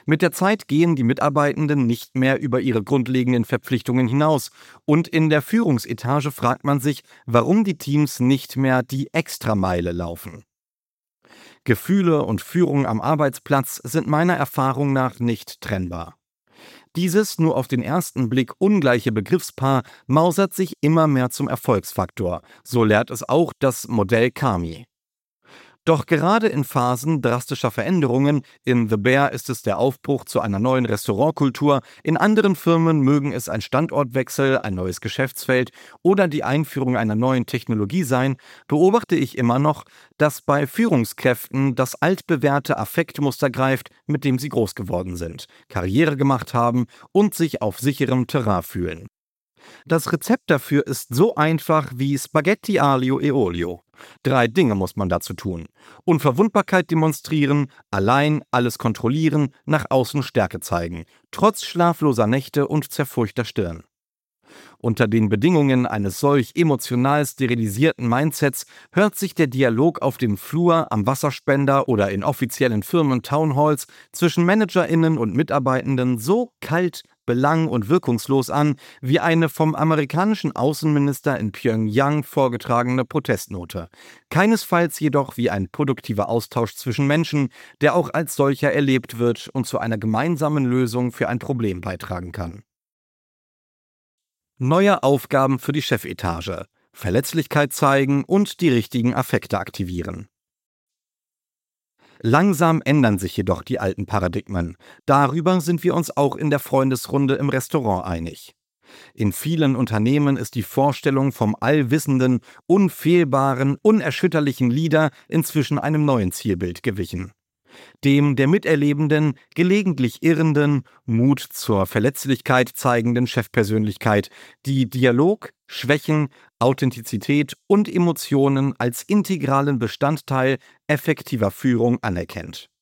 Mit der Zeit gehen die Mitarbeitenden nicht mehr über ihre grundlegenden Verpflichtungen hinaus. Und in der Führungsetage fragt man sich, warum die Teams nicht mehr die Extrameile laufen. Gefühle und Führung am Arbeitsplatz sind meiner Erfahrung nach nicht trennbar. Dieses nur auf den ersten Blick ungleiche Begriffspaar mausert sich immer mehr zum Erfolgsfaktor. So lehrt es auch das Modell Kami. Doch gerade in Phasen drastischer Veränderungen, in The Bear ist es der Aufbruch zu einer neuen Restaurantkultur, in anderen Firmen mögen es ein Standortwechsel, ein neues Geschäftsfeld oder die Einführung einer neuen Technologie sein, beobachte ich immer noch, dass bei Führungskräften das altbewährte Affektmuster greift, mit dem sie groß geworden sind, Karriere gemacht haben und sich auf sicherem Terrain fühlen. Das Rezept dafür ist so einfach wie Spaghetti aglio e olio. 3 Dinge muss man dazu tun: Unverwundbarkeit demonstrieren, allein alles kontrollieren, nach außen Stärke zeigen, trotz schlafloser Nächte und zerfurchter Stirn. Unter den Bedingungen eines solch emotional sterilisierten Mindsets hört sich der Dialog auf dem Flur, am Wasserspender oder in offiziellen Firmen-Townhalls zwischen ManagerInnen und Mitarbeitenden so kalt, belang- und wirkungslos an, wie eine vom amerikanischen Außenminister in Pyongyang vorgetragene Protestnote. Keinesfalls jedoch wie ein produktiver Austausch zwischen Menschen, der auch als solcher erlebt wird und zu einer gemeinsamen Lösung für ein Problem beitragen kann. Neue Aufgaben für die Chefetage: Verletzlichkeit zeigen und die richtigen Affekte aktivieren. Langsam ändern sich jedoch die alten Paradigmen. Darüber sind wir uns auch in der Freundesrunde im Restaurant einig. In vielen Unternehmen ist die Vorstellung vom allwissenden, unfehlbaren, unerschütterlichen Leader inzwischen einem neuen Zielbild gewichen: dem der miterlebenden, gelegentlich irrenden, Mut zur Verletzlichkeit zeigenden Chefpersönlichkeit, die Dialog, Schwächen, Authentizität und Emotionen als integralen Bestandteil effektiver Führung anerkennt.